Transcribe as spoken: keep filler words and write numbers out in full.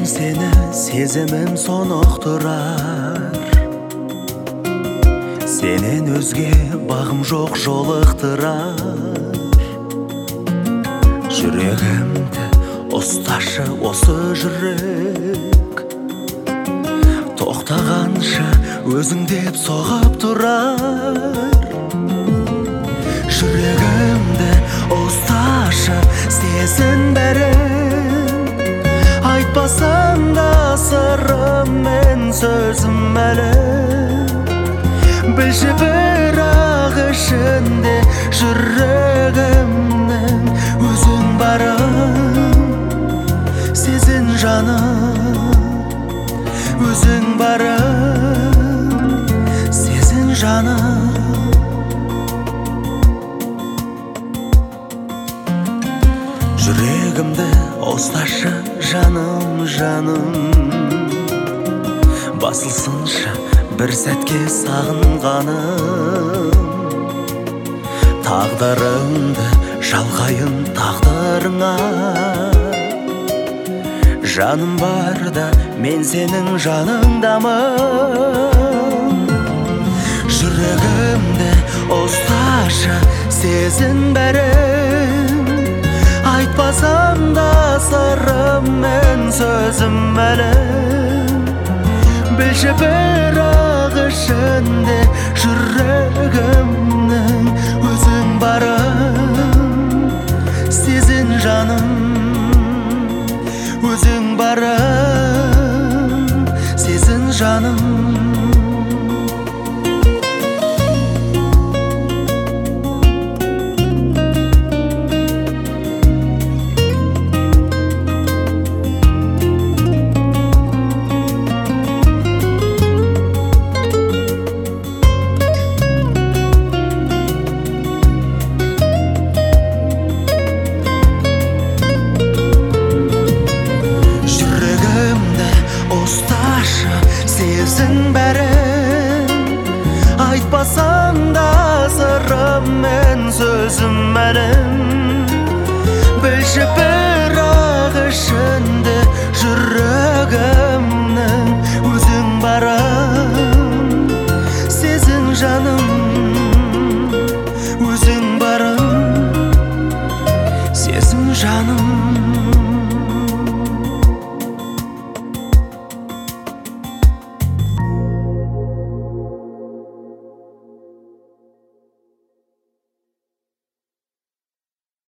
seni сезімім соноқтырар. Сенен өзге бағым жоқ жолықтырар. Жүрегімді ұсташы осы жүрек, тоқтағанша өзің деп соғып тұрар. Жүрегімді ұсташы сезін бәрін, айтпасам да сырым мен сөзім әлі. Білші бірақ ішінде жүрегімнің өзің барым. Сезін жаным, өзің барым. Сезін жаным. Жүрегімді ұсташы жаным, жаным. Басылсыншы бір сәтке сағынғаным. Тағдырымды жалғайын тағдырыңа. Жаным барда мен сенің жаныңдамын. Жүрегімді ұсташы сезін бәрін, айтпасам да сырым мен сөзім әлі. Білші бірақ ішінде жүрегімнің өзің барым. Сезін жаным, өзің барым. Сезін жаным. Ұсташы сезін бәрін, айтпасам да сырым мен сөзім әлім. Білші бірақ іші